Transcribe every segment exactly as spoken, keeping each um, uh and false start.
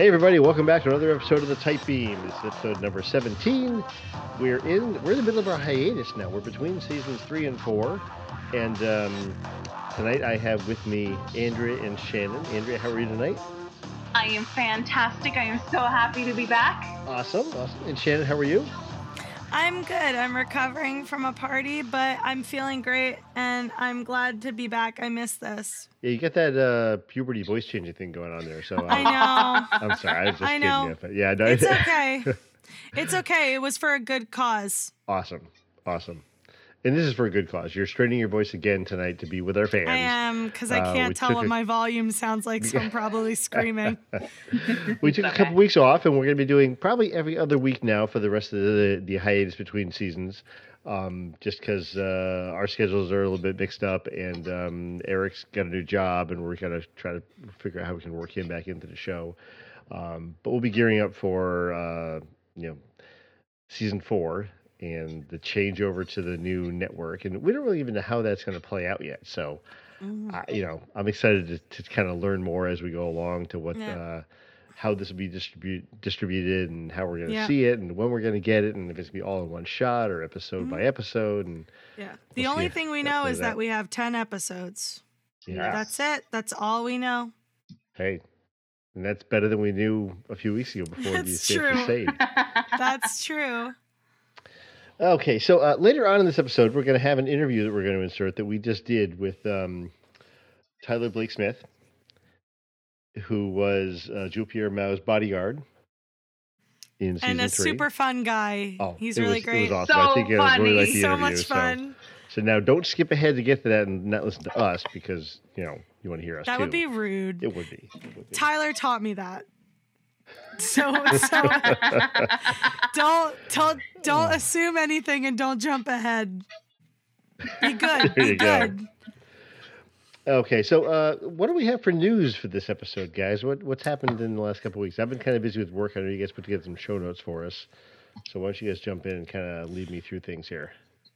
Hey everybody, welcome back to another episode of the Tight Beam. This is episode number seventeen. We're in we're in the middle of our hiatus now. We're between seasons three and four. And um, tonight I have with me Andrea and Shannon. Andrea, how are you tonight? I am fantastic. I am so happy to be back. Awesome, awesome. And Shannon, how are you? I'm good. I'm recovering from a party, but I'm feeling great, and I'm glad to be back. I miss this. Yeah, you got that uh, puberty voice changing thing going on there. So uh, I know. I'm sorry, I was just I kidding know. you. But yeah, no, It's okay. It's okay. It was for a good cause. Awesome, awesome. And this is for a good cause. You're straining your voice again tonight to be with our fans. I am, because I Uh, can't we tell took what a- my volume sounds like, so I'm probably screaming. We took a couple weeks off, and we're going to be doing probably every other week now for the rest of the, the hiatus between seasons, um, just because uh, our schedules are a little bit mixed up, and um, Eric's got a new job, and we're going to try to figure out how we can work him back into the show. Um, but we'll be gearing up for uh, you know season four and the changeover to the new network, and we don't really even know how that's going to play out yet. So. Mm. I, you know, I'm excited to, to kind of learn more as we go along to what, Yeah. uh, how this will be distribute, distributed and how we're going to Yeah. see it and when we're going to get it and if it's going to be all in one shot or episode by episode. And Yeah. The We'll see only if thing we that know plays is that out. we have ten episodes. yeah, That's it. That's all we know. hey, and that's better than we knew a few weeks ago before the That's Safe true. Crusade. That's true. Okay, so uh, later on in this episode, we're going to have an interview that we're going to insert that we just did with um, Tyler Blake Smith, who was uh, Jewel Pierre Mao's bodyguard in season And a three. super fun guy. Oh, He's it really was, great. It was awesome. So I think it was really funny. like the So interview. much fun. So, so now don't skip ahead to get to that and not listen to us because, you know, you want to hear us That too. would be rude. It would be. It would be. Tyler taught me that. So, so don't don't don't assume anything and don't jump ahead. Be good. There Be you go. good. Okay, so uh, what do we have for news for this episode, guys? What What's happened in the last couple of weeks? I've been kind of busy with work. I know you guys put together some show notes for us. So why don't you guys jump in and kind of lead me through things here?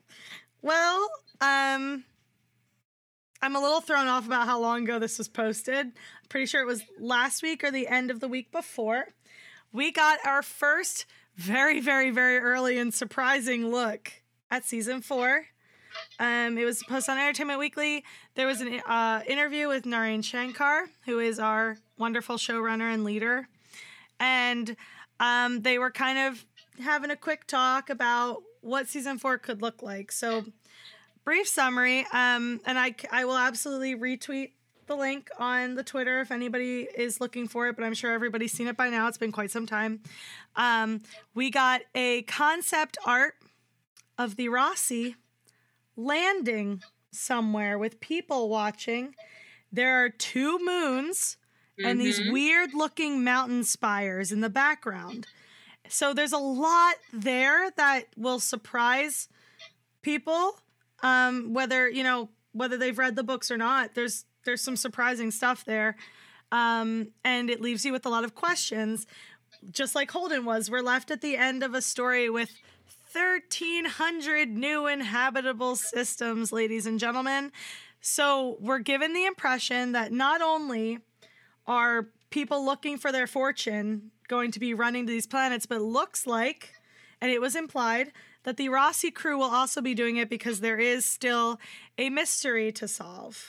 Well, um, I'm a little thrown off about how long ago this was posted. I'm pretty sure it was last week or the end of the week before. We got our first very, very, very early and surprising look at season four. Um, it was posted on Entertainment Weekly. There was an uh, interview with Narayan Shankar, who is our wonderful showrunner and leader. And um, they were kind of having a quick talk about what season four could look like. So, brief summary, um, and I, I will absolutely retweet the link on the Twitter if anybody is looking for it, but I'm sure everybody's seen it by now. It's been quite some time. Um, we got a concept art of the Rossi landing somewhere with people watching. There are two moons and these weird looking mountain spires in the background. So there's a lot there that will surprise people, um, whether, you know, whether they've read the books or not. There's there's some surprising stuff there. Um, and it leaves you with a lot of questions. Just like Holden was, we're left at the end of a story with thirteen hundred new inhabitable systems, ladies and gentlemen. So we're given the impression that not only are people looking for their fortune going to be running to these planets, but it looks like, and it was implied, that the Rossi crew will also be doing it because there is still a mystery to solve.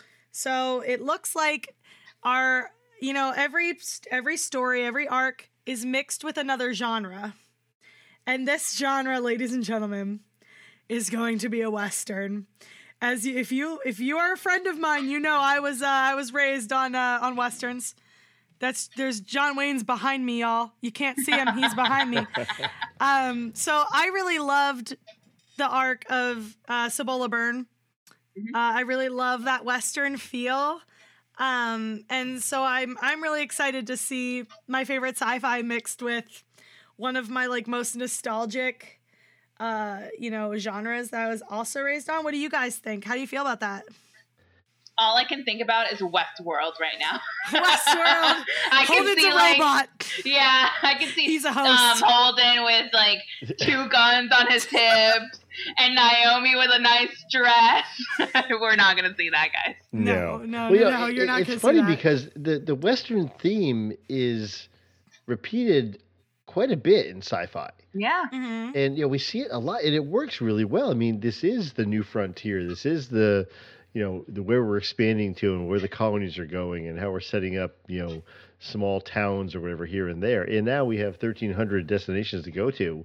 So it looks like our, you know, every every story, every arc is mixed with another genre. And this genre, ladies and gentlemen, is going to be a Western. As you, if you if you are a friend of mine, you know I was uh, I was raised on uh, on Westerns. That's there's John Wayne's behind me, y'all. You can't see him; he's behind me. Um, so I really loved the arc of uh, Cibola Burn. Uh, I really love that Western feel, um, and so I'm I'm really excited to see my favorite sci-fi mixed with one of my like most nostalgic, uh, you know, genres that I was also raised on. What do you guys think? How do you feel about that? All I can think about is Westworld right now. Westworld. I can Holden's see a like, robot. yeah, I can see He's a host. Um, Holden with like two guns on his hips and Naomi with a nice dress. We're not gonna see that, guys. No, no, Well, no, yeah, no, you're it- not It's gonna see funny that. because the, the Western theme is repeated quite a bit in sci-fi. Yeah. Mm-hmm. And you know, we see it a lot, and it works really well. I mean, this is the new frontier. This is the, you know, the where we're expanding to and where the colonies are going and how we're setting up, you know, small towns or whatever here and there. And now we have thirteen hundred destinations to go to,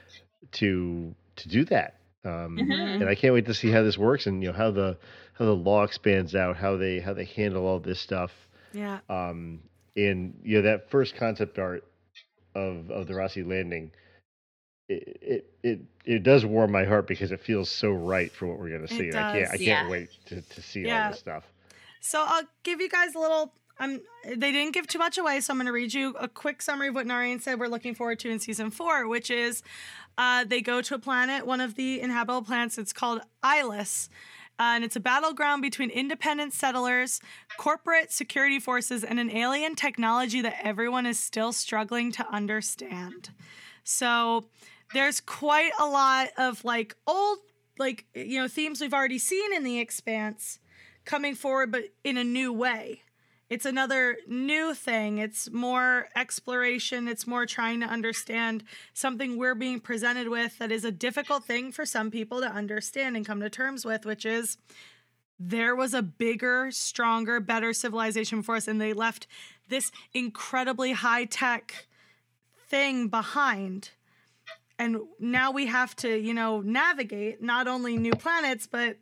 to to do that. Um, Mhm. And I can't wait to see how this works and you know how the how the law expands out, how they how they handle all this stuff. Yeah. Um, and you know that first concept art of of the Rossi landing, it it it, it does warm my heart because it feels so right for what we're going to It see. And I can't I does. can't Yeah. wait to, to see Yeah. all this stuff. So I'll give you guys a little. Um, they didn't give too much away, so I'm going to read you a quick summary of what Narayan said we're looking forward to in season four, which is uh, they go to a planet, one of the inhabitable planets. It's called Ilis. Uh, and it's a battleground between independent settlers, corporate security forces, and an alien technology that everyone is still struggling to understand. So there's quite a lot of like old, like, you know, themes we've already seen in The Expanse coming forward, but in a new way. It's another new thing. It's more exploration. It's more trying to understand something we're being presented with that is a difficult thing for some people to understand and come to terms with, which is there was a bigger, stronger, better civilization before us, and they left this incredibly high-tech thing behind. And now we have to, you know, navigate not only new planets, but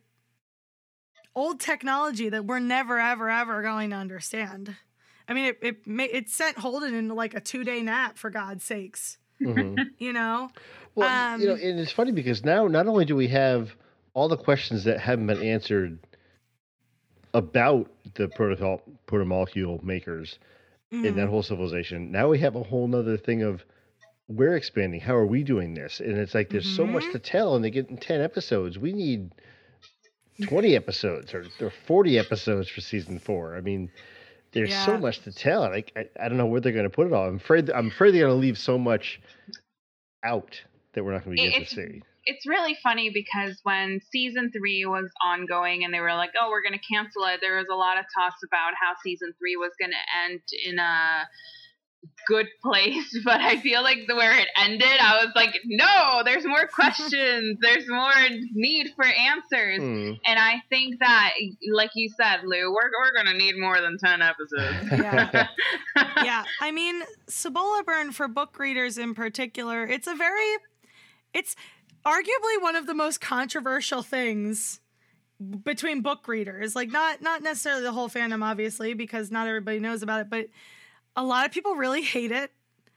old technology that we're never, ever, ever going to understand. I mean, it it, ma- it sent Holden into like a two-day nap, for God's sakes. Mhm. You know? Well, you know, Um, and it's funny because now not only do we have all the questions that haven't been answered about the protocol protomolecule makers in that mhm. whole civilization, now we have a whole nother thing of we're expanding. How are we doing this? And it's like there's so much Mhm. to tell, and they get in ten episodes. We need twenty episodes or, or forty episodes for season four. I mean, there's so Yeah. much to tell. and I, I, I don't know where they're going to put it all. I'm afraid I'm afraid they're going to leave so much out that we're not going to It- get to it's see. it's really funny because when season three was ongoing and they were like, oh, we're going to cancel it, there was a lot of talks about how season three was going to end in a good place. But I feel like the where it ended, I was like, no, there's more questions. There's more need for answers. Hmm. And I think that, like you said, Lou, we're, we're going to need more than ten episodes. Yeah. Yeah. I mean, Cibola Burn, for book readers in particular, it's a very, it's arguably one of the most controversial things between book readers. Like, not not necessarily the whole fandom, obviously, because not everybody knows about it, but a lot of people really hate it.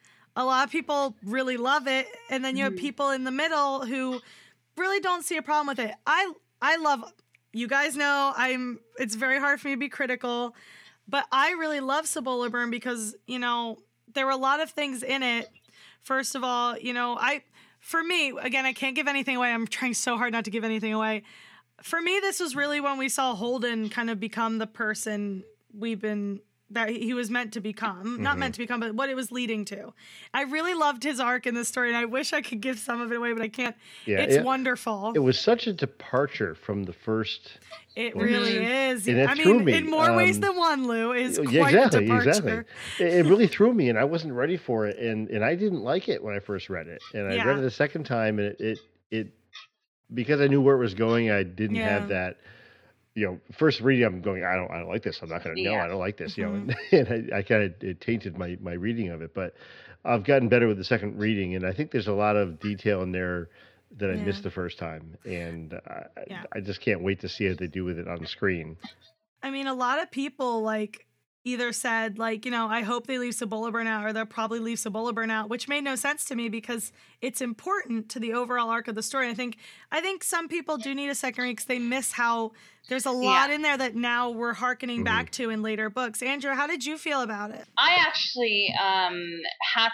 A lot of people really love it, and then you have Mhm. people in the middle who really don't see a problem with it. I I love, you guys know I'm it's very hard for me to be critical, but I really love Cibola Burn because, you know, there were a lot of things in it. First of all, you know, I for me, again, I can't give anything away. I'm trying so hard not to give anything away. For me, this was really when we saw Holden kind of become the person we've been that he was meant to become. Not Mhm. meant to become, but what it was leading to. I really loved his arc in this story, and I wish I could give some of it away, but I can't. Yeah, It's it, wonderful. it was such a departure from the first. It Well, really is. and it I threw mean, me, in more ways um, than one, Lou, is Yeah, quite exactly, a departure. exactly. It, it really threw me, and I wasn't ready for it, and and I didn't like it when I first read it, and I Yeah. read it a second time, and it it, it because I knew where it was going, I didn't Yeah. have that. You know, first reading, I'm going, I don't, I don't like this. I'm not going to know. Yeah. I don't like this. You Mhm. know, and, and I, I kind of it tainted my my reading of it, but I've gotten better with the second reading, and I think there's a lot of detail in there that I Yeah. missed the first time, and I, Yeah. I just can't wait to see what they do with it on the screen. I mean, a lot of people like either said like, you know, I hope they leave Cibola Burn out, or they'll probably leave Cibola Burn out, which made no sense to me because it's important to the overall arc of the story. I think I think some people do need a second read because they miss how there's a lot Yeah. in there that now we're hearkening Mhm. back to in later books. Andrew, how did you feel about it? I actually um, had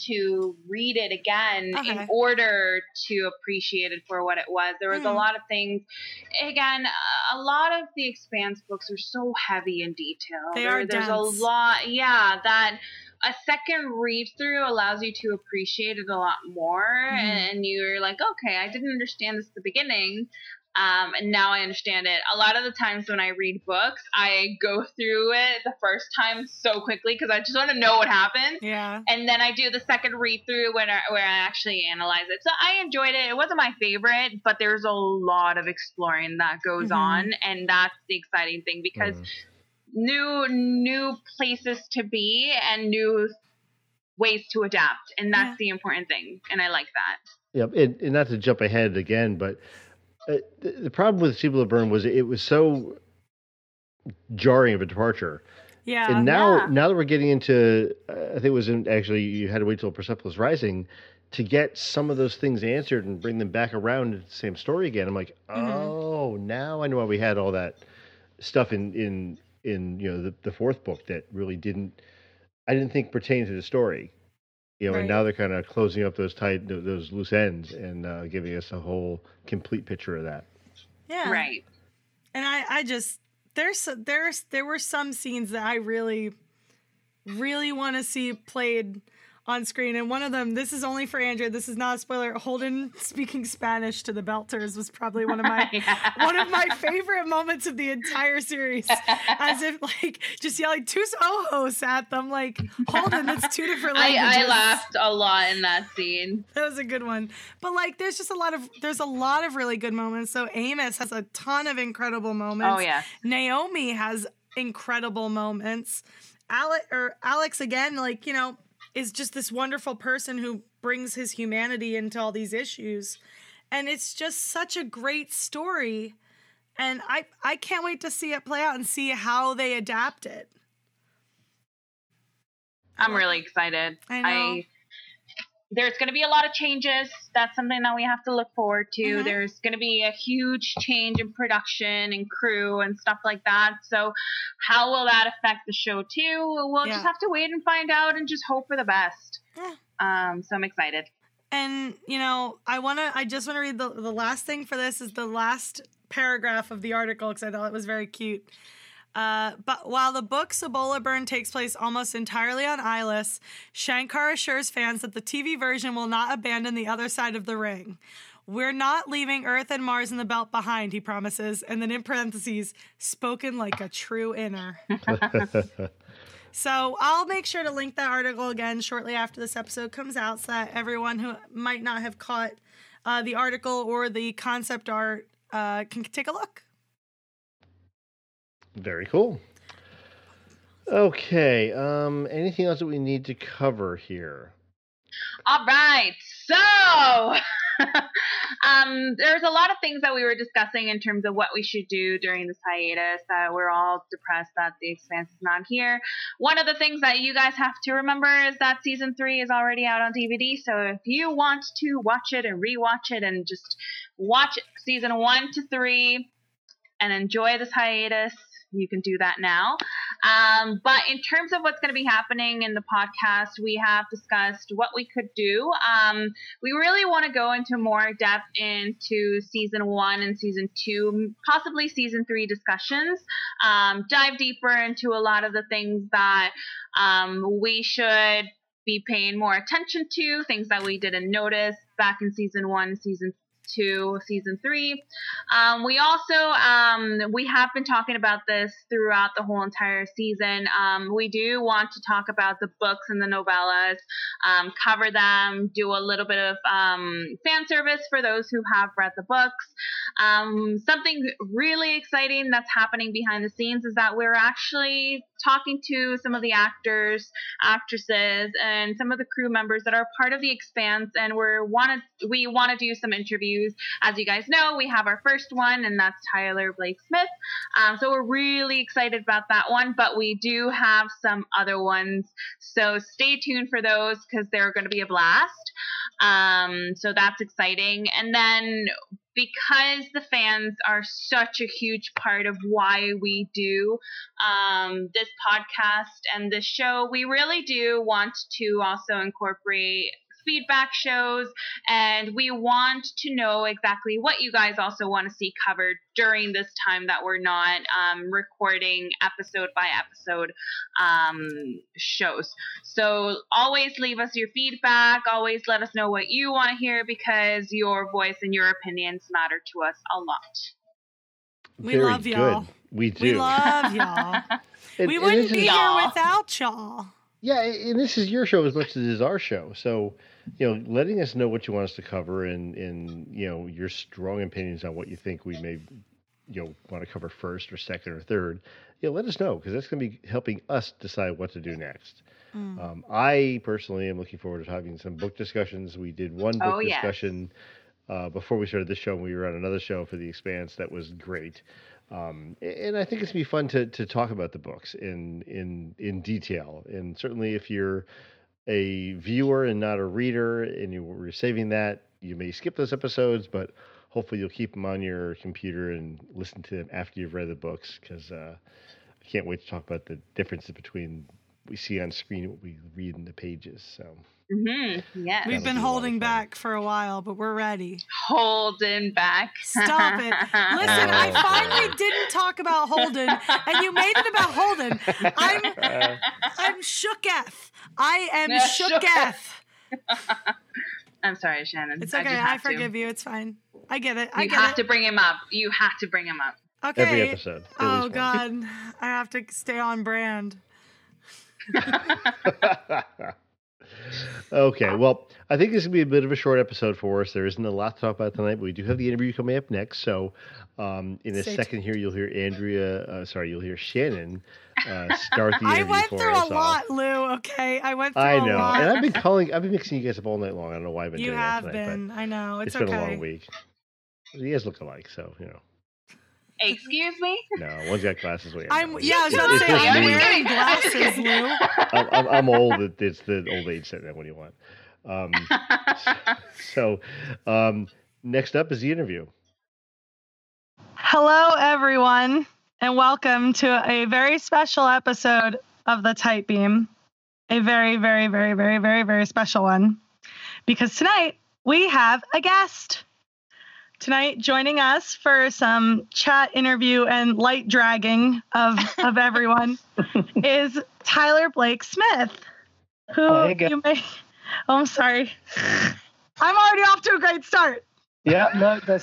to read it again Okay. in order to appreciate it for what it was. There was a Mm. lot of things. Again, a lot of the Expanse books are so heavy in detail. They There- are There's dense. a lot, yeah, that a second read through allows you to appreciate it a lot more. Mhm. And you're like, okay, I didn't understand this at the beginning, Um, and now I understand it. A lot of the times when I read books, I go through it the first time so quickly because I just want to know what happened. Yeah. And then I do the second read through when I, where I actually analyze it. So I enjoyed it. It wasn't my favorite, but there's a lot of exploring that goes Mhm. on, and that's the exciting thing because Mm. new new places to be and new ways to adapt, and that's Yeah. the important thing, and I like that. Yep, and, and not to jump ahead again, but uh, the, the problem with Sibyl Byrne was it was so jarring of a departure. Yeah. And now, Yeah. now that we're getting into, uh, I think it was in, actually you had to wait till Persepolis Rising to get some of those things answered and bring them back around to the same story again. I'm like, Mhm. oh, now I know why we had all that stuff in in in you know the, the fourth book that really didn't, I didn't think pertained to the story. You know, and Right. now they're kind of closing up those tight tho- those loose ends and uh, giving us a whole complete picture of that. Yeah. Right. And I, I just there's there's there were some scenes that I really, really want to see played on screen, and one of them, this is only for Andrea. This is not a spoiler. Holden speaking Spanish to the Belters was probably one of my Yeah. one of my favorite moments of the entire series. As if like just yelling "tus ojos" at them, like Holden. That's two different languages. I, I laughed a lot in that scene. That was a good one. But like there's just a lot of there's a lot of really good moments. So Amos has a ton of incredible moments. Oh yeah. Naomi has incredible moments. Alex or Alex again, like, you know, is just this wonderful person who brings his humanity into all these issues. And it's just such a great story. And I I can't wait to see it play out and see how they adapt it. I'm really excited. I know. I there's going to be a lot of changes. That's something that we have to look forward to. Mhm. There's going to be a huge change in production and crew and stuff like that. So how will that affect the show too? We'll Yeah. just have to wait and find out and just hope for the best. Yeah. Um, so I'm excited. And, you know, I want to, I just want to read the, the last thing for this is the last paragraph of the article because I thought it was very cute. Uh, but while the book Cibola Burn takes place almost entirely on Ilis, Shankar assures fans that the T V version will not abandon the other side of the ring. We're not leaving Earth and Mars and the Belt behind, he promises. And then in parentheses, spoken like a true inner. So I'll make sure to link that article again shortly after this episode comes out so that everyone who might not have caught uh, the article or the concept art uh, can take a look. Very cool. Okay. Um, anything else that we need to cover here? All right. So um, there's a lot of things that we were discussing in terms of what we should do during this hiatus. Uh, we're all depressed that The Expanse is not here. One of the things that you guys have to remember is that season three is already out on D V D. So if you want to watch it and rewatch it and just watch season one to three and enjoy this hiatus, you can do that now. Um, but in terms of what's going to be happening in the podcast, we have discussed what we could do. Um, we really want to go into more depth into season one and season two, possibly season three discussions. Um, dive deeper into a lot of the things that um, we should be paying more attention to, things that we didn't notice back in season one, season to season three. Um, we also, um, we have been talking about this throughout the whole entire season. Um, we do want to talk about the books and the novellas, um, cover them, do a little bit of um, fan service for those who have read the books. Um, something really exciting that's happening behind the scenes is that we're actually talking to some of the actors, actresses, and some of the crew members that are part of The Expanse, and we're wanted we want to do some interviews. As you guys know, we have our first one, and that's Tyler Blake Smith. Um, so we're really excited about that one, but we do have some other ones. So stay tuned for those because they're going to be a blast. Um, so that's exciting. And then because the fans are such a huge part of why we do um, this podcast and this show, we really do want to also incorporate feedback shows, and we want to know exactly what you guys also want to see covered during this time that we're not um, recording episode by episode um, shows. So always leave us your feedback. Always let us know what you want to hear, because your voice and your opinions matter to us a lot. We Very love y'all. good. We do. We love y'all. And- we and wouldn't this be is- here Y'all. without y'all. Yeah, and this is your show as much as it is our show. So, you know, letting us know what you want us to cover, and, and you know, your strong opinions on what you think we may, you know, want to cover first or second or third. Yeah, let us know, because that's going to be helping us decide what to do next. Mm. Um, I personally am looking forward to having some book discussions. We did one book Oh, yes. discussion uh, before we started this show, and we were on another show for The Expanse. That was great. Um, and I think it's gonna be fun to, to talk about the books in, in in detail. And certainly, if you're a viewer and not a reader, and you were saving that, you may skip those episodes, but hopefully you'll keep them on your computer and listen to them after you've read the books, because uh, I can't wait to talk about the differences between what we see on screen and what we read in the pages. So Mm-hmm. Yes. We've That'll been be a lot of holding fun. back for a while, but we're ready. Holding back. Stop it. Listen, I Oh, finally boy. didn't talk about Holden, and you made it about Holden. I'm Uh, I'm shooketh. I am Yeah, shooketh. I'm sorry, Shannon. It's I okay. just I have to. forgive you. It's fine. I get it. I You get have it. to bring him up. You have to bring him up. Okay. every episode. at Oh least one. God, I have to stay on brand. Okay, well, I think this is going to be a bit of a short episode for us. There isn't a lot to talk about tonight, but we do have the interview coming up next. So, um, in a Stay second here, you'll hear Andrea, uh, sorry, you'll hear Shannon uh, start the I interview went for through us a off. lot, Lou. Okay, I went through I a know, lot. and I've been calling, I've been mixing you guys up all night long. I don't know why I've been you doing have that tonight, been. I know. but It's, it's been okay. a long week. You guys look alike, so you know. Excuse me? No, one's got glasses. Way I'm. Yeah, I was about to It's say just I'm me. wearing glasses, Lou. I'm, I'm, I'm old. It- It's the old age setting. What do you want? Um, so, um, next up is the interview. Hello, everyone, and welcome to a very special episode of the Tight Beam. A very, very, very, very, very, very special one. Because tonight we have a guest. Tonight, joining us for some chat, interview, and light dragging of, of everyone is Tyler Blake Smith, who Hi again. you may. Oh, I'm sorry. I'm already off to a great start. Yeah, no, that's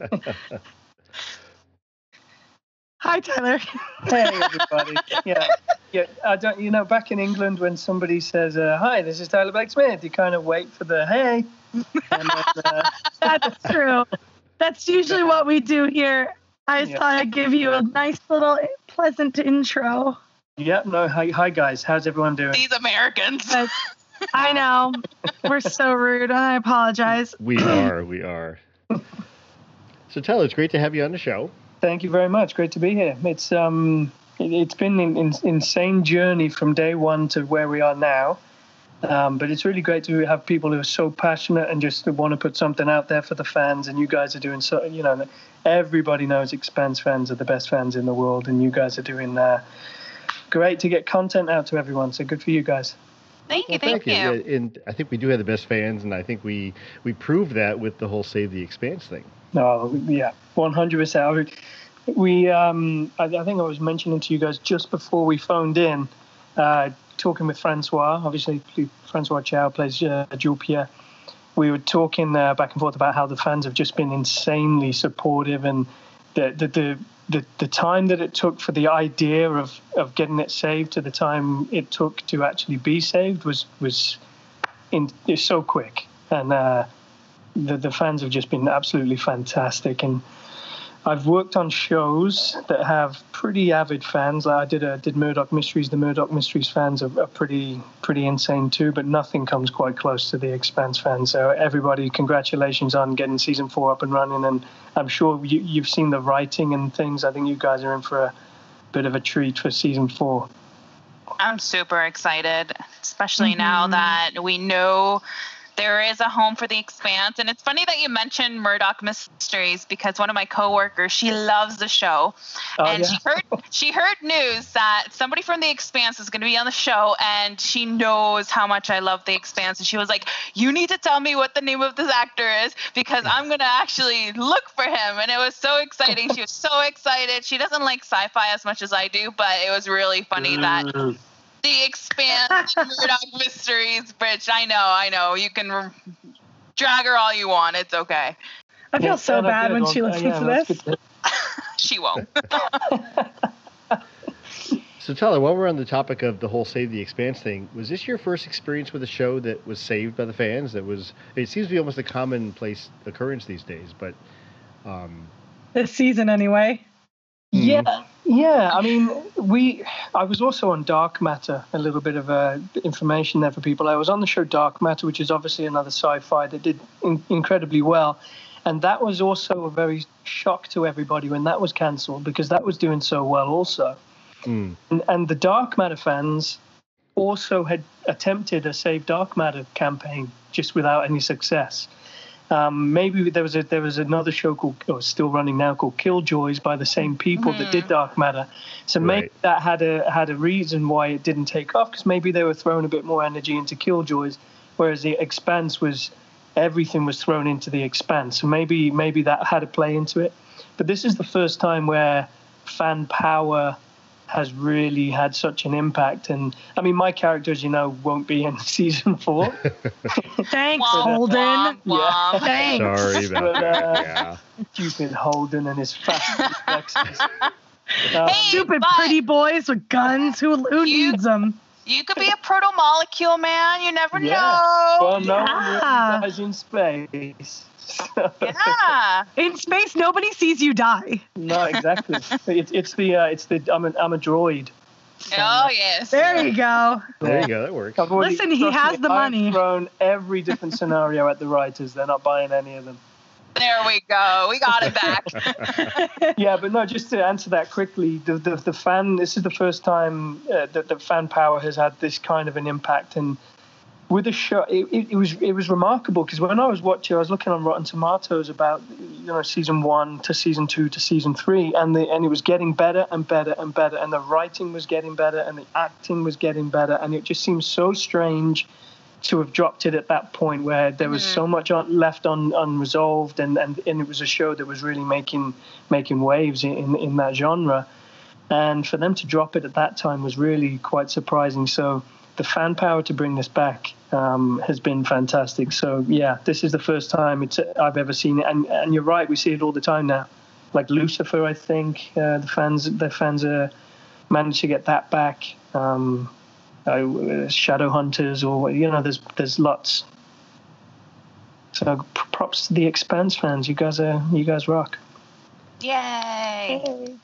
Hi, Tyler. hey everybody. Yeah, yeah. I don't, you know, back in England, when somebody says, uh, "Hi, this is Tyler Blake Smith," you kind of wait for the "Hey." And then, uh, That's true. That's usually what we do here. I Yeah. thought I'd give you a nice little pleasant intro. yeah, no. Hi, hi, guys. How's everyone doing? These Americans. But I know. We're so rude. I apologize. We are, we are. So, Tyler, it's great to have you on the show. Thank you very much. Great to be here. It's um, it, it's been an in, insane journey from day one to where we are now. Um, but it's really great to have people who are so passionate and just want to put something out there for the fans. And you guys are doing so. You know, everybody knows Expanse fans are the best fans in the world, and you guys are doing uh, great to get content out to everyone. So good for you guys. Thank you, Well, thank, you. Yeah, and I think we do have the best fans, and I think we we proved that with the whole Save the Expanse thing. Oh, yeah, one hundred percent. We, um, I, I think I was mentioning to you guys just before we phoned in, uh, talking with Francois. Obviously, Francois Chow plays uh, Jules Pierre. We were talking uh, back and forth about how the fans have just been insanely supportive, and the the the the, the time that it took for the idea of, of getting it saved to the time it took to actually be saved was was in is so quick, and uh, the the fans have just been absolutely fantastic. And I've worked on shows that have pretty avid fans. Like I did a did Murdoch Mysteries. The Murdoch Mysteries fans are, are pretty pretty insane too, but nothing comes quite close to the Expanse fans. So everybody, congratulations on getting season four up and running. And I'm sure you, you've seen the writing and things. I think you guys are in for a bit of a treat for season four. I'm super excited, especially Mm-hmm. now that we know there is a home for The Expanse. And it's funny that you mentioned Murdoch Mysteries, because one of my coworkers, she loves the show. Oh, and yeah. she heard she heard news that somebody from The Expanse is going to be on the show, and she knows how much I love The Expanse. And she was like, you need to tell me what the name of this actor is, because I'm going to actually look for him. And it was so exciting. She was so excited. She doesn't like sci-fi as much as I do, but it was really funny that Mm. The Expanse, Murdoch Mysteries, Bridge. I know, I know. You can r- drag her all you want. It's okay. I feel Yeah, so no, bad good. when Well, she uh, listens yeah, to that's this. good to- She won't. So Tyler, while we're on the topic of the whole Save the Expanse thing, was this your first experience with a show that was saved by the fans? That was, it seems to be almost a commonplace occurrence these days, but um, This season, anyway. Yeah, yeah. I mean, we. I was also on Dark Matter. A little bit of uh, information there for people. I was on the show Dark Matter, which is obviously another sci-fi that did in- incredibly well, and that was also a very shock to everybody when that was cancelled, because that was doing so well also. mm, And, and the Dark Matter fans also had attempted a Save Dark Matter campaign just without any success. Um, maybe there was a there was another show called, or still running now, called Killjoys by the same people that did Dark Matter. So maybe Right. that had a had a reason why it didn't take off, because maybe they were throwing a bit more energy into Killjoys, whereas the Expanse was everything was thrown into the Expanse. So maybe maybe that had a play into it. But this is the first time where fan power has really had such an impact. And I mean, my character, as you know, won't be in season four. Thanks, Womp, Holden. womp, womp. Thanks. sorry about But, that. uh, Yeah. Stupid Holden and his fast reflexes. Um, Hey, Stupid but pretty boys with guns. Who who You- needs them? you could be a proto-molecule, man. You never Yeah. know. well, no one Yeah. really dies in space. Yeah. In space, nobody sees you die. No, exactly. It's it's the uh, it's the I'm a, I'm a droid. Oh, yes. There you go. There you go. That works. I've already- Listen, he trust has me, the I've money. thrown every different scenario at the writers. They're not buying any of them. There we go. We got it back. Yeah, but no, just to answer that quickly, the the, the fan. This is the first time uh, that the fan power has had this kind of an impact, and with the show, it, it, it was it was remarkable, because when I was watching, I was looking on Rotten Tomatoes about you know season one to season two to season three, and the and it was getting better and better and better, and the writing was getting better, and the acting was getting better, and it just seems so strange to have dropped it at that point where there was so much un- left un- unresolved, and, and, and it was a show that was really making making waves in, in that genre. And for them to drop it at that time was really quite surprising. So the fan power to bring this back um, has been fantastic. So yeah, this is the first time it's I've ever seen it. And and you're right, we see it all the time now. Like Lucifer, I think uh, the fans the fans are managed to get that back. Um, Uh, Shadow Hunters, or you know, there's there's lots. So props to the Expanse fans. You guys are you guys rock. Yay.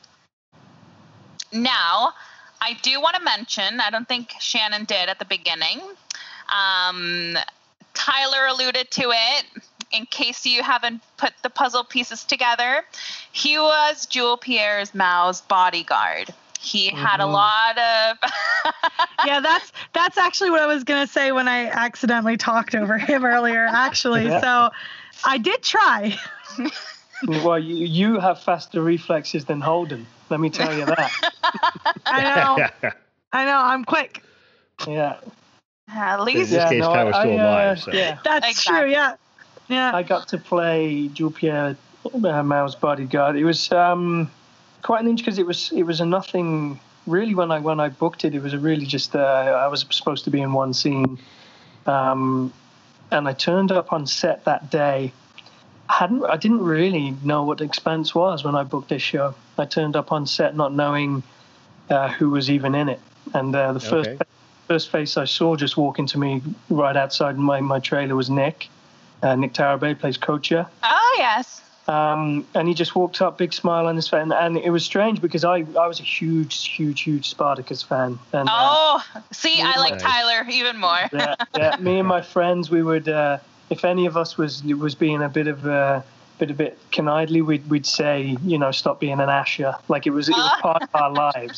Now, I do want to mention, I don't think Shannon did at the beginning. Um, Tyler alluded to it. In case you haven't put the puzzle pieces together, he was Jewel Pierre's Mao's bodyguard. He had a lot of. Yeah, that's that's actually what I was gonna say when I accidentally talked over him earlier. Actually, Yeah. so I did try. Well, you, you have faster reflexes than Holden. Let me tell you that. I know. I know. I'm quick. Yeah. At In least. this Yeah, case, no, Tyler's I- still I, uh, alive. So. Yeah. That's Exactly. true. Yeah. Yeah. I got to play Jewel Pierre, uh, Mao's bodyguard. It was um, quite an inch, because it was it was a nothing. Really, when I when I booked it, it was a really just uh, I was supposed to be in one scene, um, and I turned up on set that day. I hadn't I didn't really know what Expanse was when I booked this show. I turned up on set not knowing uh, who was even in it, and uh, the first Okay. first face I saw just walking to me right outside my, my trailer was Nick. Uh, Nick Tarabay plays Kocha. Oh, yes. Um, and he just walked up, big smile on his face. And, and it was strange, because I, I was a huge, huge, huge Spartacus fan. And, uh, Oh, see, I like Nice. Tyler even more. yeah, yeah, me and my friends, we would, uh, if any of us was was being a bit of a bit a bit connively, we'd we'd say, you know, stop being an Asher. Like it was it was part of our lives.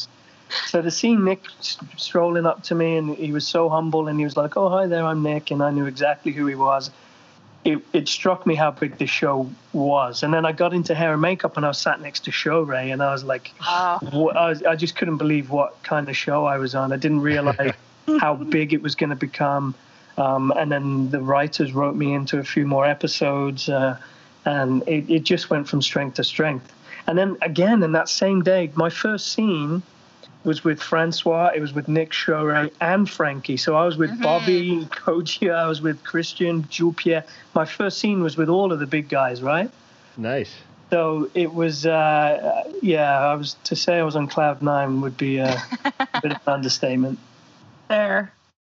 so to see Nick strolling up to me, and he was so humble, and he was like, "Oh, hi there, I'm Nick," and I knew exactly who he was. It, it struck me how big this show was. And then I got into hair and makeup, and I was sat next to Show Ray, and I was like, Oh. what, I, was, I just couldn't believe what kind of show I was on. I didn't realize how big it was going to become. Um, and then the writers wrote me into a few more episodes, uh, and it, it just went from strength to strength. And then again, in that same day, my first scene was with Francois, it was with Nick, Show Ray, and Frankie. So I was with mm-hmm. Bobby, Koji, I was with Christian, Jules Pierre. My first scene was with all of the big guys, right? Nice. So it was, uh, yeah, I was to say I was on cloud nine would be a, a bit of an understatement. There.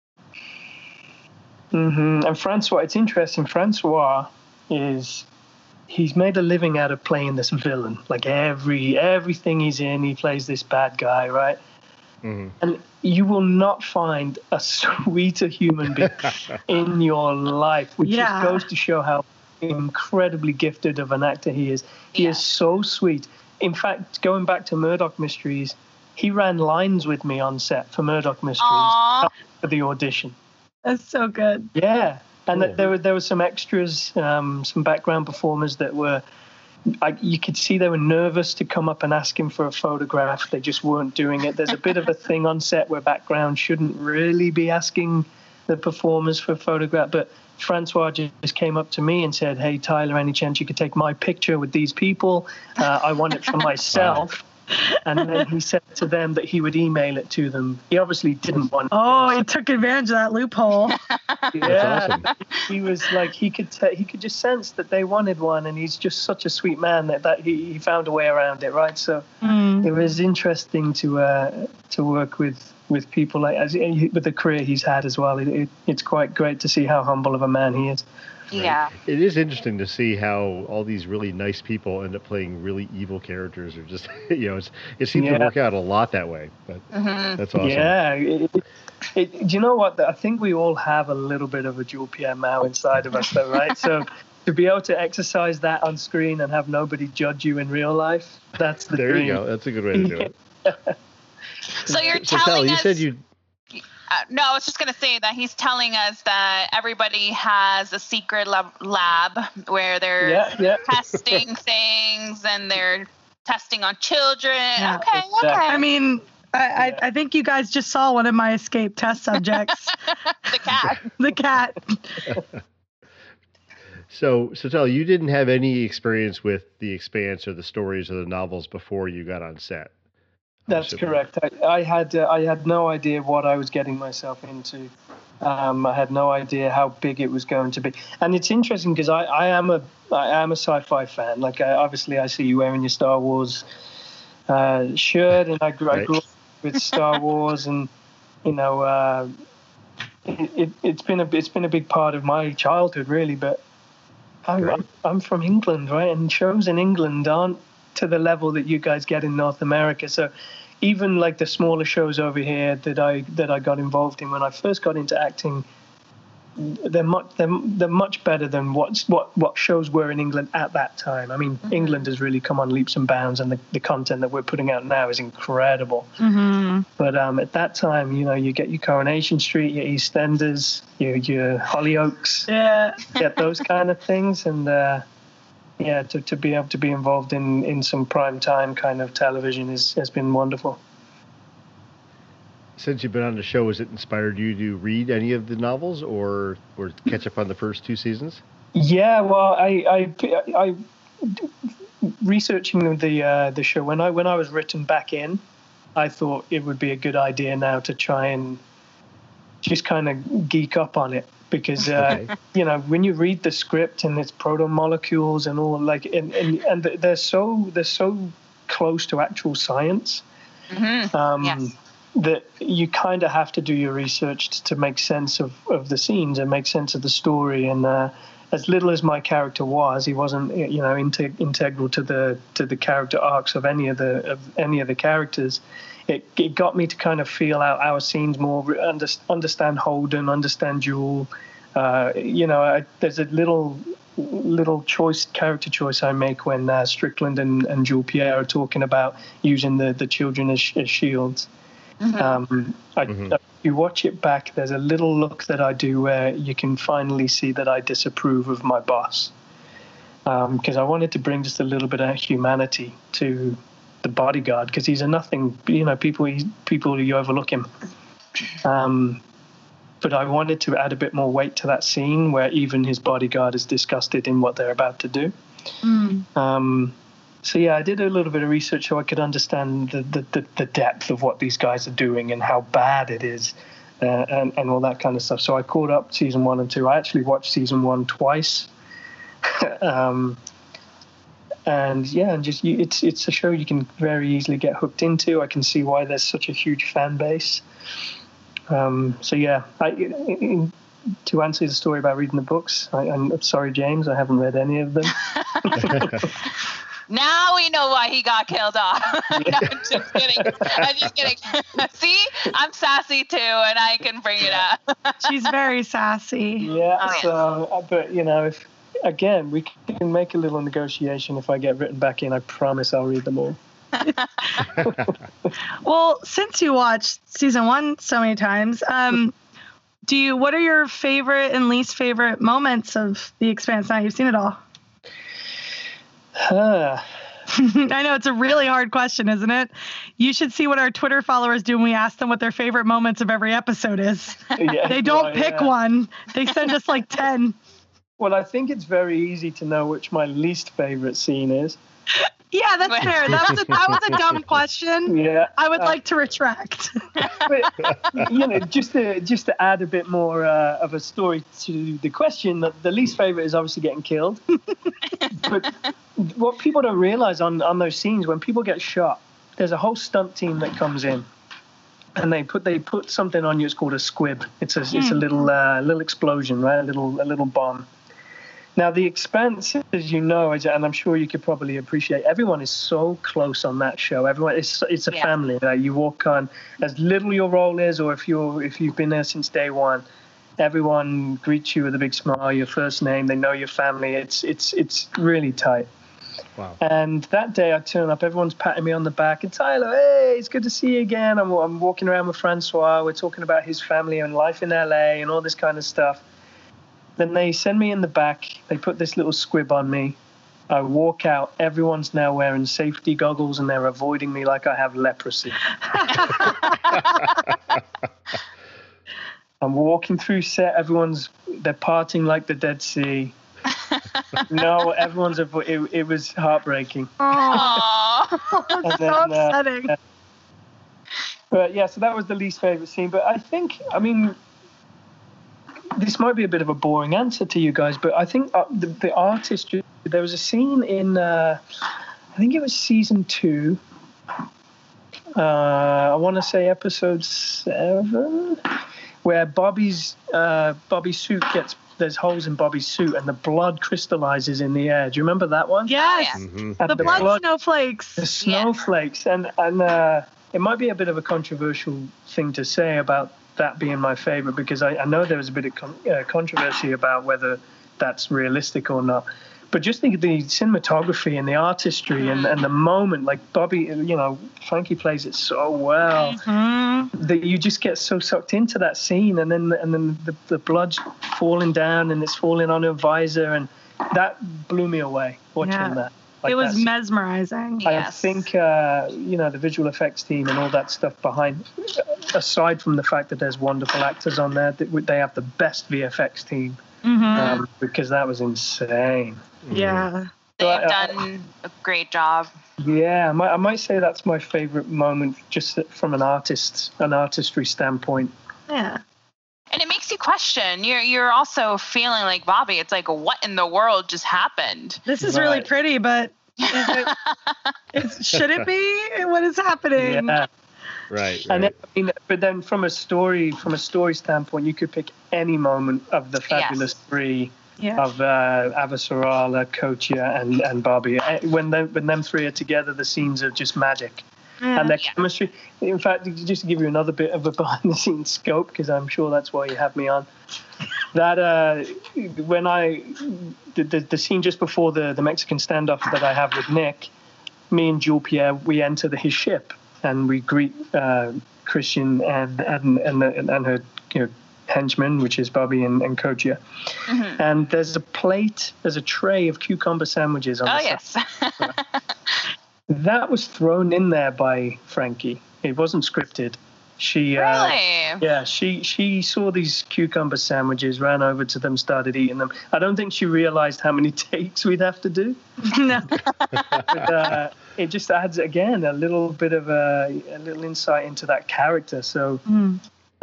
Mm-hmm. And Francois, it's interesting. Francois is, he's made a living out of playing this villain. Like every everything he's in, he plays this bad guy, right? Mm-hmm. And you will not find a sweeter human being in your life, which yeah. just goes to show how incredibly gifted of an actor he is. He yeah. is so sweet. In fact, going back to Murdoch Mysteries, he ran lines with me on set for Murdoch Mysteries Aww. for the audition. That's so good. Yeah. And cool. there were there were some extras, um, some background performers that were, I, you could see they were nervous to come up and ask him for a photograph. They just weren't doing it. There's a bit of a thing on set where background shouldn't really be asking the performers for a photograph. But Francois just came up to me and said, "Hey, Tyler, any chance you could take my picture with these people? Uh, I want it for myself." And then he said to them that he would email it to them. He obviously didn't want. Oh, he took advantage of that loophole. Yeah, awesome. He was like he could t- he could just sense that they wanted one, and he's just such a sweet man that, that he, he found a way around it, right? So mm. it was interesting to uh, to work with, with people like as with the career he's had as well. It, it, it's quite great to see how humble of a man he is. Right. Yeah. It is interesting to see how all these really nice people end up playing really evil characters, or just, you know, it's, it seems yeah. to work out a lot that way. But mm-hmm. that's awesome. Yeah. It, it, it, do you know what? I think we all have a little bit of a Jules Pierre Mao inside of us, though, right? So to be able to exercise that on screen and have nobody judge you in real life, that's the there dream. you go. That's a good way to do it. So you're so, telling Sally, us... you said you... Uh, no, I was just going to say that he's telling us that everybody has a secret lab, lab where they're yeah, yeah. testing things and they're testing on children. Yeah, okay, exactly. okay. I mean, I, I, I think you guys just saw one of my escape test subjects. The cat. The cat. So, so tell you didn't have any experience with The Expanse or the stories or the novels before you got on set. That's correct. I, I had uh, I had no idea what I was getting myself into. Um, I had no idea how big it was going to be. And it's interesting because I, I am a I am a sci-fi fan. Like I, obviously, I see you wearing your Star Wars uh, shirt, and I grew, right. I grew up with Star Wars, and you know, uh, it, it, it's been a it's been a big part of my childhood, really. But I'm, I'm I'm from England, right? And shows in England aren't to the level that you guys get in North America. So even like the smaller shows over here that I that I got involved in when I first got into acting, they're much they're, they're much better than what what what shows were in England at that time. I mean, mm-hmm. England has really come on leaps and bounds, and the, the content that we're putting out now is incredible. Mm-hmm. But um, at that time, you know, you get your Coronation Street, your EastEnders, your your Hollyoaks, yeah, get those kind of things, and. Uh, Yeah, to, to be able to be involved in, in some prime time kind of television is, has been wonderful. Since you've been on the show, has it inspired you to read any of the novels or, or catch up on the first two seasons? Yeah, well, I, I, I researching the uh, the show when I when I was written back in, I thought it would be a good idea now to try and just kind of geek up on it. Because, uh, okay. you know, when you read the script and it's proto-molecules and all, like, and, and, and they're so they're so close to actual science mm-hmm. um, yes. that you kind of have to do your research to make sense of, of the scenes and make sense of the story. And uh, as little as my character was, he wasn't, you know, integ- integral to the to the character arcs of any of the of any of the characters. It, it got me to kind of feel out our scenes more, under, understand Holden, understand Jewel. Uh, you know, I, there's a little little choice, character choice I make when uh, Strickland and, and Jules Pierre are talking about using the, the children as, as shields. Mm-hmm. Um, I, mm-hmm. If you watch it back, there's a little look that I do where you can finally see that I disapprove of my boss. Because um, I wanted to bring just a little bit of humanity to the bodyguard, because he's a nothing, you know, people, he, people, you overlook him. Um, but I wanted to add a bit more weight to that scene where even his bodyguard is disgusted in what they're about to do. Mm. Um, so, yeah, I did a little bit of research so I could understand the, the, the, the depth of what these guys are doing and how bad it is uh, and, and all that kind of stuff. So I caught up season one and two. I actually watched season one twice. um, and, yeah, and just you, it's, it's a show you can very easily get hooked into. I can see why there's such a huge fan base. Um, so, yeah, I, in, to answer the story about reading the books, I, I'm sorry, James, I haven't read any of them. Now we know why he got killed off. No, I'm just kidding. I'm just kidding. See, I'm sassy too, and I can bring it up. She's very sassy. Yeah, oh, so, yes. But, you know, if again, we can make a little negotiation. If I get written back in, I promise I'll read them all. Well, since you watched season one so many times, um, do you? What are your favorite and least favorite moments of The Expanse now you've seen it all? Huh. I know it's a really hard question, isn't it? You should see what our Twitter followers do when we ask them what their favorite moments of every episode is. Yeah, they don't well, pick yeah. one. They send us like ten. Well, I think it's very easy to know which my least favorite scene is. Yeah, that's fair. That was a, that was a dumb question. Yeah, I would uh, like to retract. But, you know, just to just to add a bit more uh, of a story to the question, that the least favorite is obviously getting killed. But what people don't realize on, on those scenes, when people get shot, there's a whole stunt team that comes in, and they put they put something on you. It's called a squib. It's a mm. it's a little uh, little explosion, right? A little a little bomb. Now, The Expanse, as you know, and I'm sure you could probably appreciate, everyone is so close on that show. Everyone, it's it's a yeah. family. Right? You walk on, as little your role is, or if you're if you've been there since day one, everyone greets you with a big smile, your first name. They know your family. It's it's it's really tight. Wow. And that day I turn up, everyone's patting me on the back, and Tyler, hey, it's good to see you again. I'm I'm walking around with Francois. We're talking about his family and life in L A and all this kind of stuff. Then they send me in the back. They put this little squib on me. I walk out. Everyone's now wearing safety goggles, and they're avoiding me like I have leprosy. I'm walking through set. Everyone's, they're parting like the Dead Sea. No, everyone's, avo- it, it was heartbreaking. Oh, that's then, so upsetting. Uh, but yeah, so that was the least favorite scene. But I think, I mean, this might be a bit of a boring answer to you guys, but I think uh, the, the artist, there was a scene in, uh, I think it was season two. Uh, I want to say episode seven, where Bobby's uh, Bobby's suit gets, there's holes in Bobby's suit and the blood crystallizes in the air. Do you remember that one? Yes. Mm-hmm. The, the blood, blood snowflakes. The snowflakes. Yeah. And, and uh, it might be a bit of a controversial thing to say about that being my favorite, because I, I know there was a bit of con- uh, controversy about whether that's realistic or not. But just think of the cinematography and the artistry and, and the moment, like Bobby, you know, Frankie plays it so well mm-hmm. that you just get so sucked into that scene, and then and then the, the blood's falling down and it's falling on her visor, and that blew me away watching yeah. that. Like it was mesmerizing. I yes. think, uh, you know, the visual effects team and all that stuff behind, aside from the fact that there's wonderful actors on there, they have the best V F X team mm-hmm. um, because that was insane. Yeah. They've done a great job. Yeah, I might, I might say that's my favorite moment, just from an artist, an artistry standpoint. Yeah. And it makes you question. You're you're also feeling like Bobby. It's like, what in the world just happened? This is right. really pretty, but is it, is, should it be? What is happening? Yeah. Right. right. And then, I mean, but then from a story, from a story standpoint, you could pick any moment of the Fabulous yes. Three. Yeah. Of uh, Avasarala, Kochia, and, and Bobby. When they, when them three are together, the scenes are just magic. Yeah. And their yeah. chemistry. In fact, just to give you another bit of a behind-the-scenes scope, because I'm sure that's why you have me on. that uh, when I the, the the scene just before the the Mexican standoff that I have with Nick, me and Jules Pierre, we enter the, his ship and we greet uh, Christian and and and, and, and her you know henchman, which is Bobby and, and Kocha. Mm-hmm. And there's a plate, there's a tray of cucumber sandwiches on oh, the yes. side. That was thrown in there by Frankie. It wasn't scripted. She, really? Uh, yeah, she she saw these cucumber sandwiches, ran over to them, started eating them. I don't think she realized how many takes we'd have to do. No. But, uh, it just adds, again, a little bit of a, a little insight into that character. So, mm.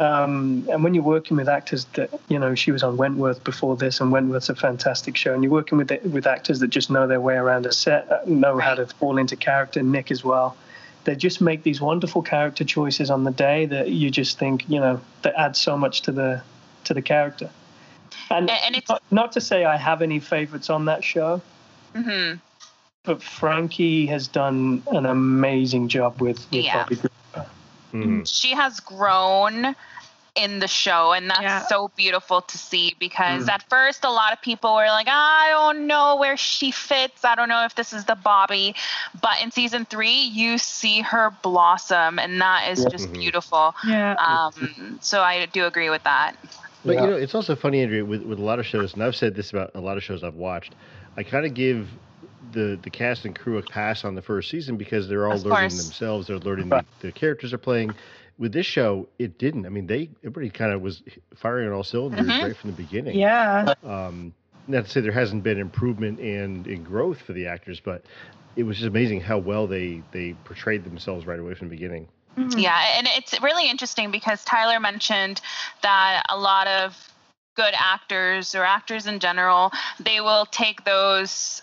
um, and when you're working with actors that, you know, she was on Wentworth before this, and Wentworth's a fantastic show, and you're working with the, with actors that just know their way around a set, know how to fall into character, Nick as well. They just make these wonderful character choices on the day that you just think, you know, that add so much to the to the character. And, and it's not, not to say I have any favorites on that show, mm-hmm. but Frankie has done an amazing job with, with yeah. Bobby Cooper. Mm-hmm. She has grown in the show, and that's yeah. so beautiful to see, because mm. at first a lot of people were like, I don't know where she fits, I don't know if this is the Bobby, but in season three you see her blossom, and that is yeah. just mm-hmm. beautiful. Yeah. Um so I do agree with that. But yeah. you know, it's also funny, Andrea, with, with a lot of shows, and I've said this about a lot of shows I've watched, I kind of give the the cast and crew a pass on the first season because they're all of learning course. themselves, they're learning the, the characters are playing. With this show, it didn't. I mean, they everybody kind of was firing on all cylinders mm-hmm. right from the beginning. Yeah. Um, not to say there hasn't been improvement and in growth for the actors, but it was just amazing how well they, they portrayed themselves right away from the beginning. Mm-hmm. Yeah, and it's really interesting because Tyler mentioned that a lot of good actors or actors in general, they will take those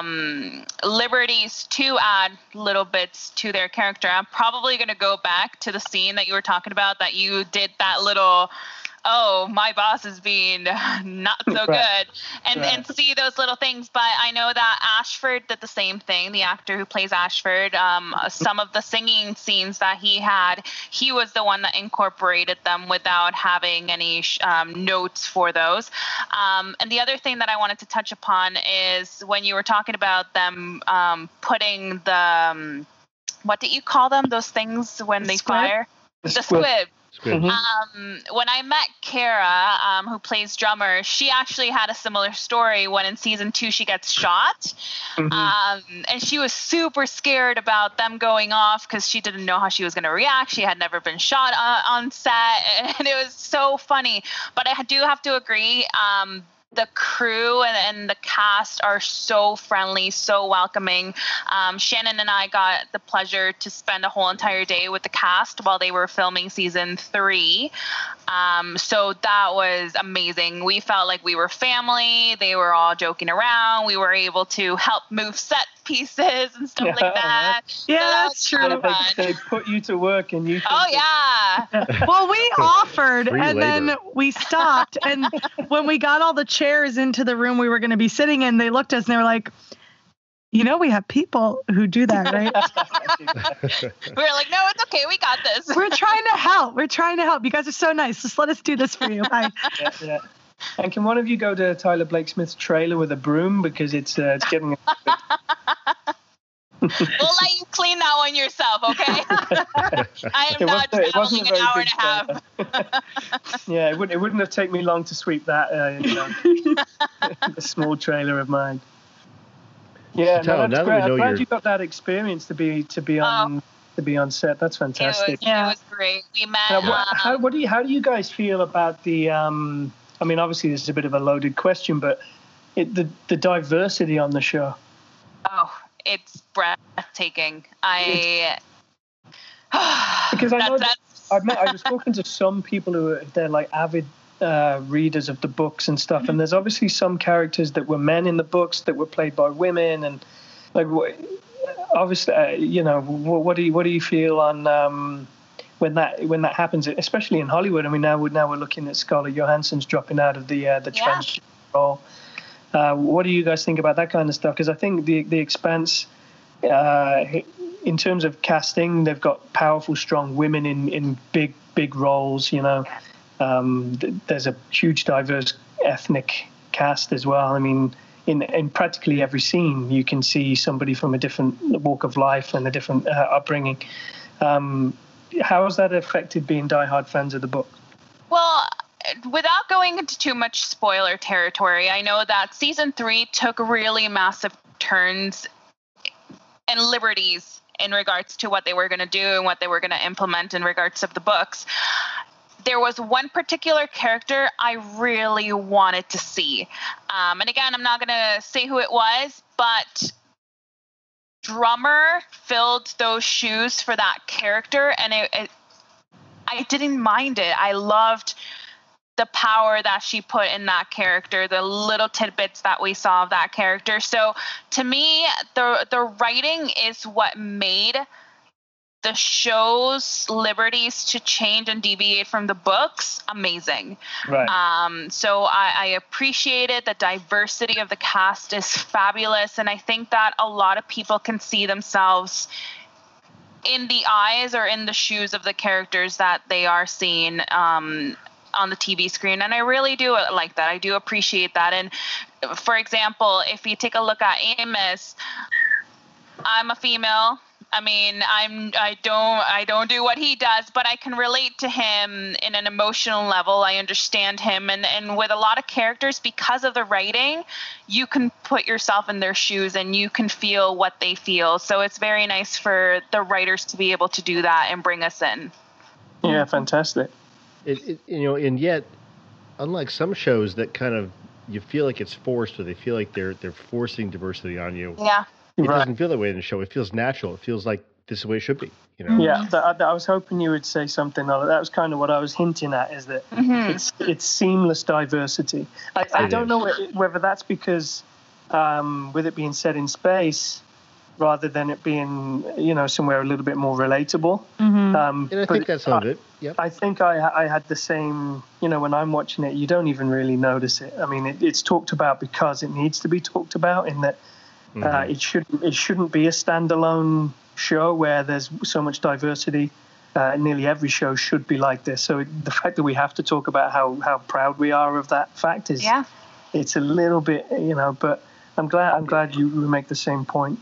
um, liberties to add little bits to their character. I'm probably going to go back to the scene that you were talking about, that you did that little, oh, my boss is being not so good, and, right. and see those little things. But I know that Ashford did the same thing, the actor who plays Ashford. Um, some of the singing scenes that he had, he was the one that incorporated them without having any um, notes for those. Um, and the other thing that I wanted to touch upon is when you were talking about them um, putting the, um, what do you call them, those things when the they squib? fire? The, the squib. squib. Mm-hmm. Um, when I met Kara, um, who plays drummer, she actually had a similar story when in season two she gets shot. Mm-hmm. Um, and she was super scared about them going off because she didn't know how she was going to react. She had never been shot uh, on set, and it was so funny. But I do have to agree, um, the crew and, and the cast are so friendly, so welcoming. Um, Shannon and I got the pleasure to spend a whole entire day with the cast while they were filming season three. Um, so that was amazing. We felt like we were family. They were all joking around. We were able to help move set pieces and stuff yeah, like that. Yeah, so that that's true. They, they put you to work and you. Oh yeah. Well, we offered Free and labor. Then we stopped. And when we got all the chairs into the room we were going to be sitting in, they looked at us and they were like, you know, we have people who do that, right? We were like, no, it's okay. We got this. We're trying to help. We're trying to help. You guys are so nice. Just let us do this for you. Bye. Yeah, yeah. And can one of you go to Tyler Blake Smith's trailer with a broom, because it's uh, it's getting. We'll let you clean that one yourself, okay? I am not traveling an hour and a half. Yeah, it wouldn't it wouldn't have taken me long to sweep that uh, you know, the small trailer of mine. Yeah, so no, that's great. I'm glad you're... you got that experience to be to be on oh, to be on set. That's fantastic. It was, yeah. It was great. We met. Now, what, um, how, what do you how do you guys feel about the? Um, I mean, obviously this is a bit of a loaded question, but it, the the diversity on the show. Oh, it's breathtaking. I because I know that's, that I've met, I was talking to some people who are they're like avid uh, readers of the books and stuff, mm-hmm. and there's obviously some characters that were men in the books that were played by women, and like obviously, uh, you know, what, what do you what do you feel on um, when that when that happens, especially in Hollywood? I mean, now we're now we're looking at Scarlett Johansson's dropping out of the uh, the yeah. transgender role. Uh, what do you guys think about that kind of stuff? Because I think the the Expanse, uh, in terms of casting, they've got powerful, strong women in, in big big roles. You know, Um, th- there's a huge diverse ethnic cast as well. I mean, in in practically every scene, you can see somebody from a different walk of life and a different uh, upbringing. Um, how has that affected being diehard fans of the book? Well, without going into too much spoiler territory, I know that season three took really massive turns and liberties in regards to what they were going to do and what they were going to implement in regards of the books. There was one particular character I really wanted to see. Um, and again, I'm not going to say who it was, but Drummer filled those shoes for that character, and it, it, I didn't mind it. I loved the power that she put in that character, the little tidbits that we saw of that character. So to me, the the writing is what made the show's liberties to change and deviate from the books amazing. Right. Um, so I, I appreciate it. The diversity of the cast is fabulous. And I think that a lot of people can see themselves in the eyes or in the shoes of the characters that they are seeing um, on the T V screen. And I really do like that. I do appreciate that. And for example, if you take a look at Amos, I'm a female. I mean, I'm I don't I don't do what he does, but I can relate to him in an emotional level. I understand him, and and with a lot of characters, because of the writing, you can put yourself in their shoes and you can feel what they feel. So it's very nice for the writers to be able to do that and bring us in. Yeah, fantastic. It, it, you know, and yet, unlike some shows that kind of you feel like it's forced, or they feel like they're they're forcing diversity on you. Yeah. It Right. doesn't feel that way in the show. It feels natural. It feels like this is the way it should be. You know. Yeah, that, that, I was hoping you would say something. That was kind of what I was hinting at. Is that Mm-hmm. it's it's seamless diversity. I, I It don't is. know whe- whether that's because um, with it being set in space, rather than it being you know somewhere a little bit more relatable. Mm-hmm. Um, And I but think that's some of I- it. Yep. I think I I had the same. You know, when I'm watching it, you don't even really notice it. I mean, it, it's talked about because it needs to be talked about. In that. Uh, Mhm. it shouldn't it shouldn't be a standalone show where there's so much diversity. Uh, nearly every show should be like this. So it, the fact that we have to talk about how, how proud we are of that fact is Yeah. it's a little bit you know. But I'm glad I'm glad you make the same point.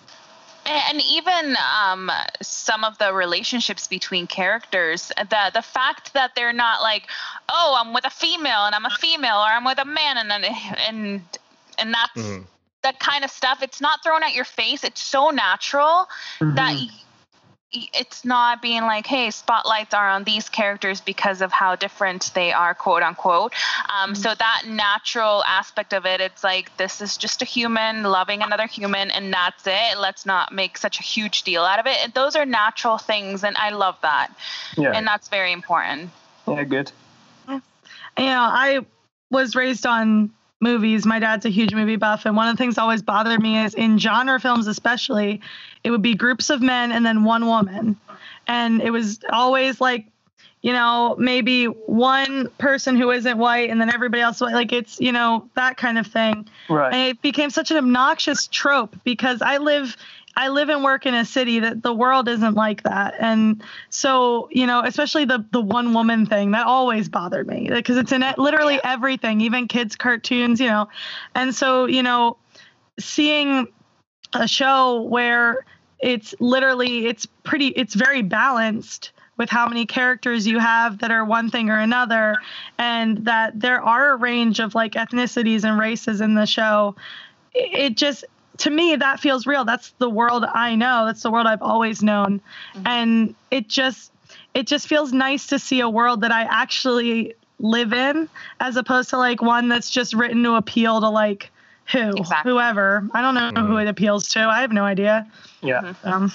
And even um, some of the relationships between characters, the the fact that they're not like, oh, I'm with a female and I'm a female, or I'm with a man and and and, and that's. Mhm. That kind of stuff, it's not thrown at your face. It's so natural Mhm. that y- y- it's not being like, hey, spotlights are on these characters because of how different they are, quote unquote. Um, so that natural aspect of it, it's like, this is just a human loving another human, and that's it. Let's not make such a huge deal out of it. And those are natural things, and I love that. Yeah, And that's very important. yeah, good. You know, I was raised on movies. My dad's a huge movie buff, and one of the things that always bothered me is in genre films especially, it would be groups of men and then one woman. And it was always like, you know, maybe one person who isn't white and then everybody else white. Like it's, you know, that kind of thing. Right. And it became such an obnoxious trope because I live I live and work in a city that the world isn't like that. And so, you know, especially the the one woman thing, that always bothered me because it's in literally everything, even kids' cartoons, you know. And so, you know, seeing a show where it's literally, it's pretty, it's very balanced with how many characters you have that are one thing or another, and that there are a range of like ethnicities and races in the show. It just, to me, that feels real. That's the world I know. That's the world I've always known. Mm-hmm. And it just, it just feels nice to see a world that I actually live in, as opposed to like one that's just written to appeal to like who, Exactly. whoever. I don't know mm-hmm. who it appeals to. I have no idea. Yeah. Mm-hmm. Um,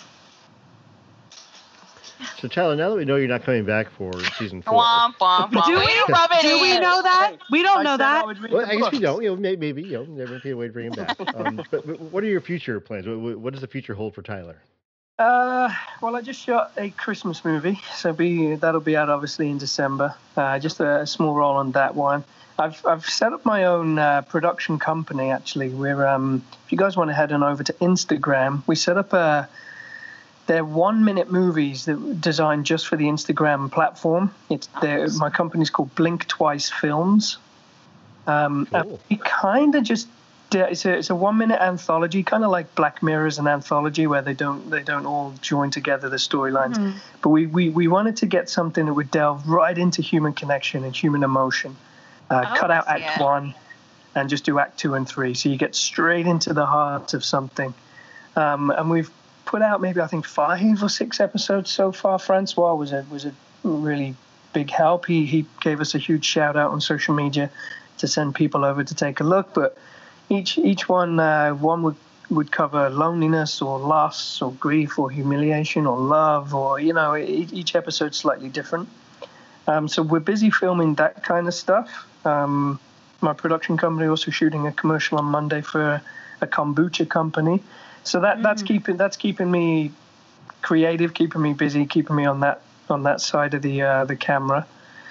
So, Tyler, now that we know you're not coming back for season four, Womp, womp, womp. Do Way we- to rub it do we in. know that? We don't I know said I that. would read well, the I guess we books. don't. You know, may- maybe you know, never be a way to bring him back. Um, but, but what are your future plans? What, what does the future hold for Tyler? Uh, well, I just shot a Christmas movie, so be that'll be out obviously in December. Uh, just a small role on that one. I've I've set up my own uh, production company. Actually, we're um, if you guys want to head on over to Instagram, we set up a they're one-minute movies that were designed just for the Instagram platform. It's they're- my company's called Blink Twice Films. Um, Cool. and we kind of just it's a it's a one-minute anthology, kind of like Black Mirror is an anthology where they don't they don't all join together the storylines. Mhm. But we, we we wanted to get something that would delve right into human connection and human emotion. Uh, Oh, cut out I see Act it. One and just do Act Two and Three, so you get straight into the heart of something. Um, and we've put out maybe I think five or six episodes so far. Francois was a was a really big help. He he gave us a huge shout out on social media to send people over to take a look. But each each one uh, one would would cover loneliness or loss or grief or humiliation or love, or you know e- each episode's slightly different. Um, so we're busy filming that kind of stuff. Um, my production company also shooting a commercial on Monday for a kombucha company. So that that's keeping that's keeping me creative, keeping me busy, keeping me on that on that side of the uh, the camera.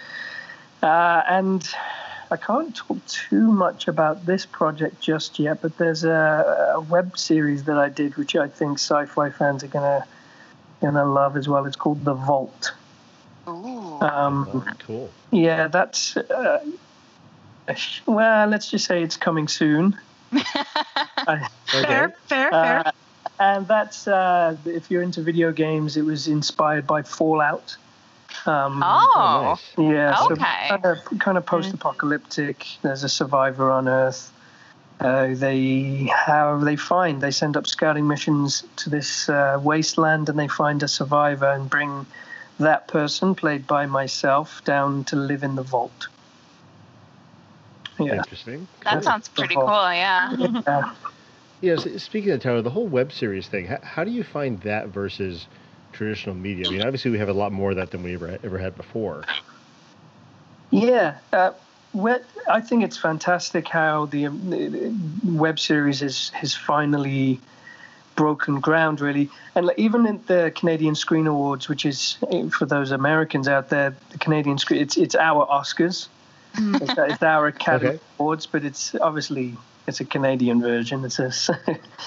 Uh, and I can't talk too much about this project just yet, but there's a, a web series that I did, which I think sci-fi fans are gonna gonna love as well. It's called The Vault. Ooh. Um, Oh, cool. yeah, that's uh, well, let's just say it's coming soon. I, Okay. Fair, fair, fair. Uh, and that's uh, if you're into video games, it was inspired by Fallout. Um, oh. Oh, nice. Yeah, so Okay. kind of, kind of post-apocalyptic. There's a survivor on Earth. Uh, they how they find they send up scouting missions to this uh, wasteland, and they find a survivor and bring that person, played by myself, down to live in the vault. Yeah. Interesting. That Cool. sounds pretty Cool. cool, yeah. Yeah. Yes. Speaking of Tyler, the whole web series thing. How, how do you find that versus traditional media? I mean, obviously we have a lot more of that than we ever ever had before. Yeah, uh, what, I think it's fantastic how the, um, the web series has has finally broken ground, really. And like, even in the Canadian Screen Awards, which is eh, for those Americans out there, the Canadian Screen, it's it's our Oscars, it's, it's our Academy Okay. Awards, but it's obviously it's a Canadian version. It's a s-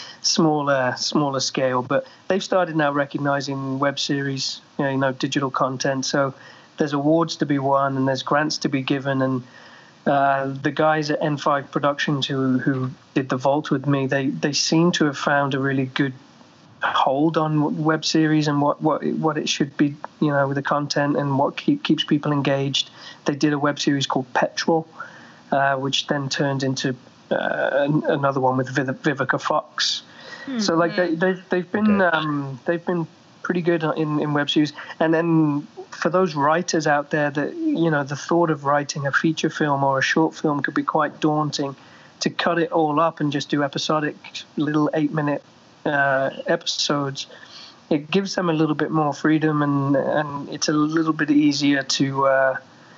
smaller smaller scale, but they've started now recognizing web series, you know, you know, digital content. So there's awards to be won and there's grants to be given. And uh, the guys at N five Productions who who did The Vault with me, they they seem to have found a really good hold on web series and what what what it should be, you know, with the content and what keep, keeps people engaged. They did a web series called Petrol, uh, which then turned into uh, an- another one with Viv- Vivica Fox. So like they they've, they've been Okay. um, they've been pretty good in, in web series. And then for those writers out there that, you know, the thought of writing a feature film or a short film could be quite daunting. To cut it all up and just do episodic little eight minute uh, episodes, it gives them a little bit more freedom, and and it's a little bit easier to uh,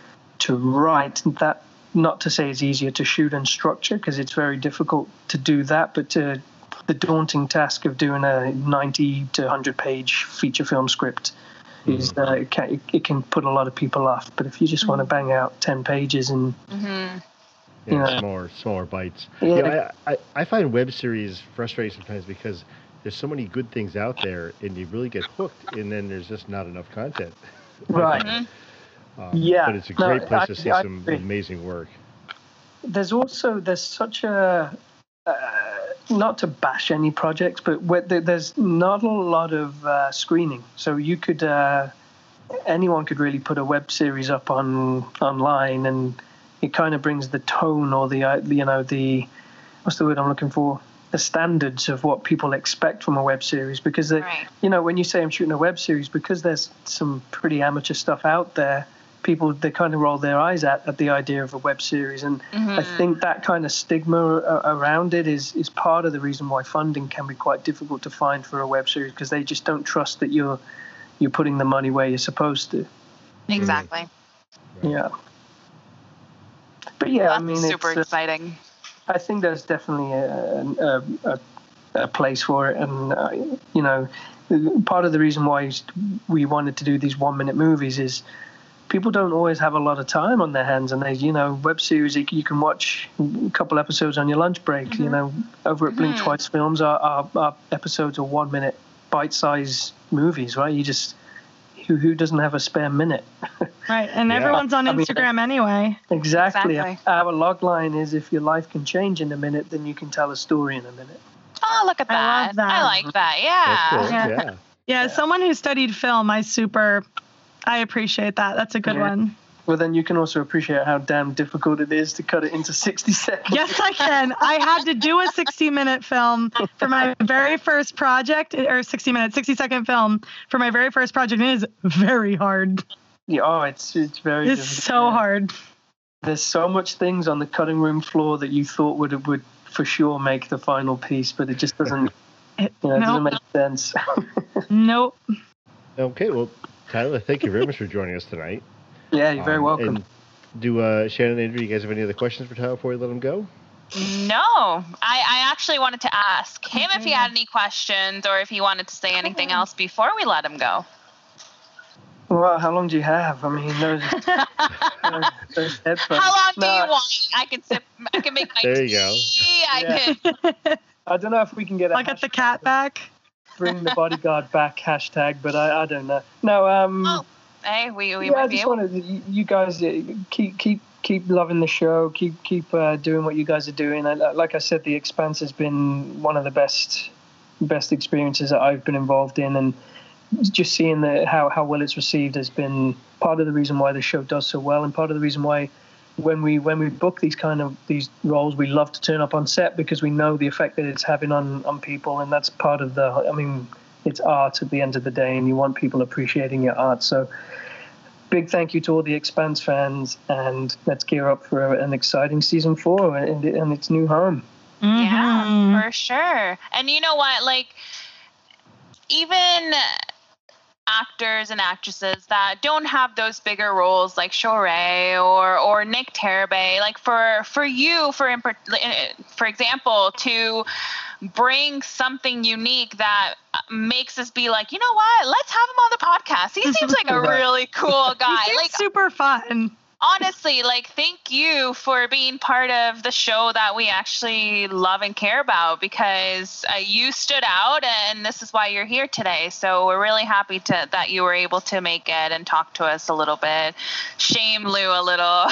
to write. That, not to say it's easier to shoot and structure, because it's very difficult to do that, but to the daunting task of doing a ninety to one hundred page feature film script is uh, it, can, it can put a lot of people off. But if you just want to bang out ten pages and Mm-hmm. Yeah, Yeah. smaller, smaller bites. Yeah. Yeah, I, I, I find web series frustrating sometimes because there's so many good things out there, and you really get hooked, and then there's just not enough content. right. Um, Yeah. But it's a No, great place I- to see I some agree. amazing work. There's also there's such a uh, not to bash any projects, but where there- there's not a lot of uh, screening. So you could uh, anyone could really put a web series up on online, and it kind of brings the tone or the uh, you know the what's the word I'm looking for, the standards of what people expect from a web series. Because they, Right. you know, when you say I'm shooting a web series, because there's some pretty amateur stuff out there, people they kind of roll their eyes at at the idea of a web series. And I think that kind of stigma a- around it is is part of the reason why funding can be quite difficult to find for a web series, because they just don't trust that you're you're putting the money where you're supposed to. Exactly. Yeah. But yeah, That's I mean, super it's, uh, exciting. I think there's definitely a, a, a, a place for it. And, uh, you know, part of the reason why we wanted to do these one minute movies is people don't always have a lot of time on their hands. And they, you know, web series, you you can watch a couple episodes on your lunch break. You know, over at Blink Twice Films, our, our, our episodes are one minute bite-sized movies, right? You just who who doesn't have a spare minute? Right, and Yeah. everyone's on I mean, Instagram anyway. Exactly. Exactly. Our log line is, if your life can change in a minute, then you can tell a story in a minute. Oh, look at I that. love that. I like that. Yeah. That's cool. Yeah. Yeah. Yeah, as someone who studied film, I super, I appreciate that. That's a good Yeah. one. Well, then you can also appreciate how damn difficult it is to cut it into sixty seconds. Yes, I can. I had to do a sixty minute film for my very first project, or sixty minute, sixty second film for my very first project. And it is very hard. Yeah, oh, it's it's very. It's difficult. so hard. There's so much things on the cutting room floor that you thought would would for sure make the final piece, but it just doesn't. It, You know, it doesn't nope. make sense. Nope. Okay. Well, Tyler, thank you very much for joining us tonight. Yeah, you're very Um, welcome. And do uh, Shannon and Andrew, you guys have any other questions for Tyler before we let him go? No, I, I actually wanted to ask him if he had any questions or if he wanted to say anything else before we let him go. Well, how long do you have? I mean, those, those, those headphones. How long do No, you want? I can sip. I can make my There you go. tea. I Yeah. can. I don't know if we can get a I'll get the cat back. bring the bodyguard back hashtag, but I, I don't know. No, um, Oh, hey, we we yeah, I might be just able. wanted you, you guys uh, keep keep keep loving the show. Keep keep uh, doing what you guys are doing. I, like I said, The Expanse has been one of the best best experiences that I've been involved in, and just seeing the how how well it's received has been part of the reason why the show does so well, and part of the reason why when we when we book these kind of these roles, we love to turn up on set because we know the effect that it's having on on people, and that's part of the. I mean, it's art at the end of the day, and you want people appreciating your art. So, big thank you to all the Expanse fans, and let's gear up for an exciting season four and, and its new home. Mhm. Yeah, for sure. And you know what? Like, even actors and actresses that don't have those bigger roles like Shorey or or Nick Terabay, like for for you, for in, for example, to bring something unique that makes us be like, you know what? Let's have him on the podcast. He seems like a Right. really cool guy. He seems Like, super fun. honestly, like, thank you for being part of the show that we actually love and care about, because uh, you stood out, and this is why you're here today. So we're really happy to that you were able to make it and talk to us a little bit. Shame Lou a little.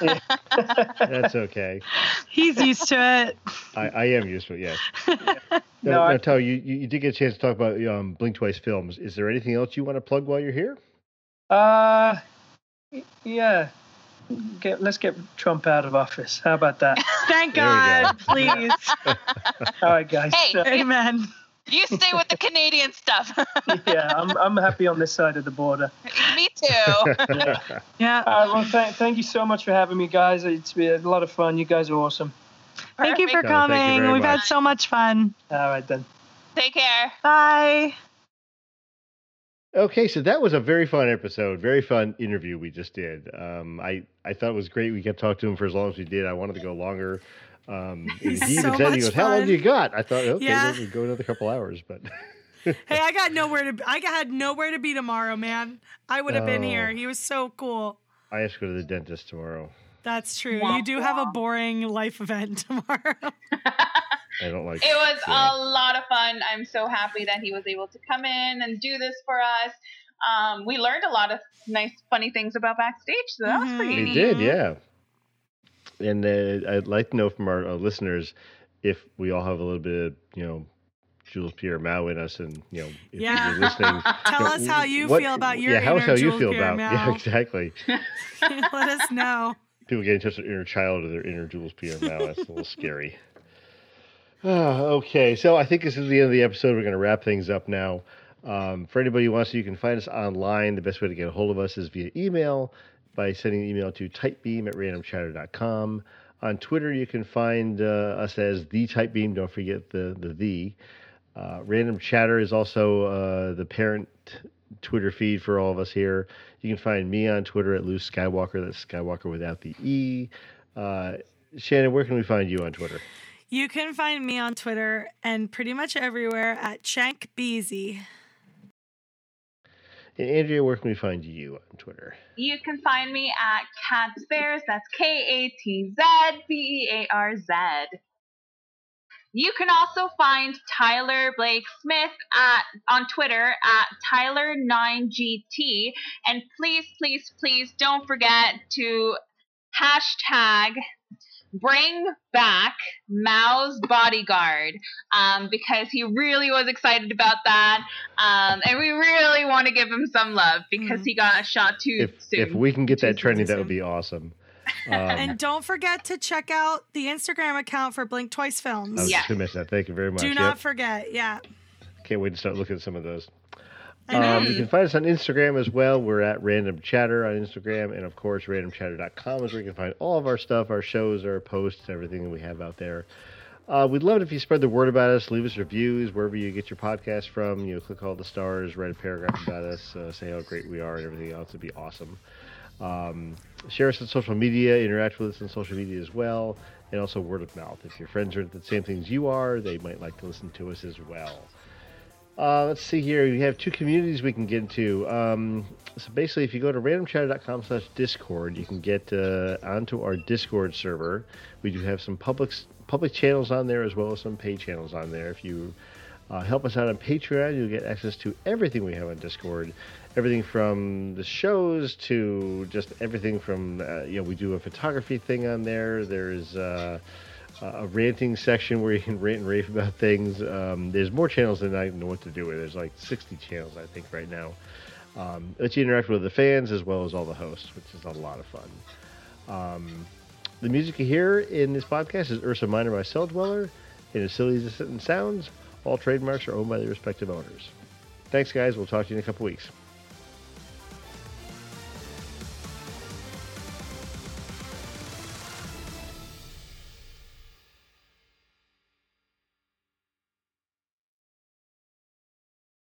That's okay. He's used to it. I, I am used to it, yes. No, Now, I- now Tyler, you, you you did get a chance to talk about um, Blink Twice Films. Is there anything else you want to plug while you're here? Uh, yeah. Get, let's get Trump out of office. How about that? Thank There we God, please. All right, guys. Hey. So, Amen. You stay with the Canadian stuff. yeah, I'm I'm happy on this side of the border. Me too. Yeah. All right, well, th- thank you so much for having me, guys. It's been a lot of fun. You guys are awesome. Thank you for Perfect. No, thank you coming. very We've had much. so much fun. All right, then. Take care. Bye. Okay, so that was a very fun episode, very fun interview we just did. Um, I, I thought it was great. We got to talk to him for as long as we did. I wanted to go longer. Um, and He's he even so said, he much goes, how long fun. do you got? I thought, okay, Yeah. well, we go another couple hours, but Hey, I got nowhere to. I had nowhere to be tomorrow, man. I would have been Oh. here. He was so cool. I have to go to the dentist tomorrow. That's true. Womp You do have a womp. boring life event tomorrow. I don't like It was yeah. a lot of fun. I'm so happy that he was able to come in and do this for us. Um, we learned a lot of nice, funny things about backstage, so that was pretty Mhm. We neat. did, yeah. And uh, I'd like to know from our uh, listeners if we all have a little bit of, you know, Jules Pierre Mao in us, and you know, if Yeah. you're listening, Tell you know, us how you what- feel about your yeah, how, inner how you Jules feel Pierre about yeah, Mao. exactly. Let us know. People get in touch with their inner child or their inner Jules Pierre Mao. That's a little scary. Ah, okay, so I think this is the end of the episode. We're going to wrap things up now. Um, for anybody who wants to, you can find us online. The best way to get a hold of us is via email by sending an email to typebeam at random chatter dot com. On Twitter, you can find uh, us as the Typebeam. Don't forget the the the. Uh, Random Chatter is also uh, the parent Twitter feed for all of us here. You can find me on Twitter at Luce Skywalker. That's Skywalker without the E. Uh, Shannon, where can we find you on Twitter? You can find me on Twitter and pretty much everywhere at ChankBeezy. And Andrea, where can we find you on Twitter? You can find me at Cat's Bears. That's K A T Z B E A R Z. You can also find Tyler Blake Smith at on Twitter at Tyler nine G T. And please, please, please don't forget to hashtag bring back Mao's bodyguard, um, because he really was excited about that, um, and we really want to give him some love because mm. he got shot too if, soon. If we can get that trending, that would be awesome. Um, and don't forget to check out the Instagram account for Blink Twice Films. I was yes. just going to mention that. Thank you very much. Do not yep. forget, yeah. Can't wait to start looking at some of those. Um, you can find us on Instagram as well. We're at Random Chatter on Instagram. And, of course, random chatter dot com is where you can find all of our stuff, our shows, our posts, everything that we have out there. Uh, we'd love it if you spread the word about us, leave us reviews wherever you get your podcast from. You know, click all the stars, write a paragraph about us, uh, say how great we are and everything else. It'd be awesome. Um, share us on social media, interact with us on social media as well, and also word of mouth. If your friends are at the same things you are, they might like to listen to us as well. Uh, let's see here. We have two communities we can get into. Um, so basically, if you go to random chatter dot com slash discord, you can get uh, onto our Discord server. We do have some public public channels on there as well as some paid channels on there. If you uh, help us out on Patreon, you'll get access to everything we have on Discord. Everything from the shows to just everything from, uh, you know, we do a photography thing on there. There's uh, a ranting section where you can rant and rave about things. Um, there's more channels than I know what to do with. There's like sixty channels, I think, right now. Um, let you interact with the fans as well as all the hosts, which is a lot of fun. Um, the music you hear in this podcast is Ursa Minor by Cell Dweller, and as silly as it sounds, all trademarks are owned by their respective owners. Thanks, guys. We'll talk to you in a couple weeks.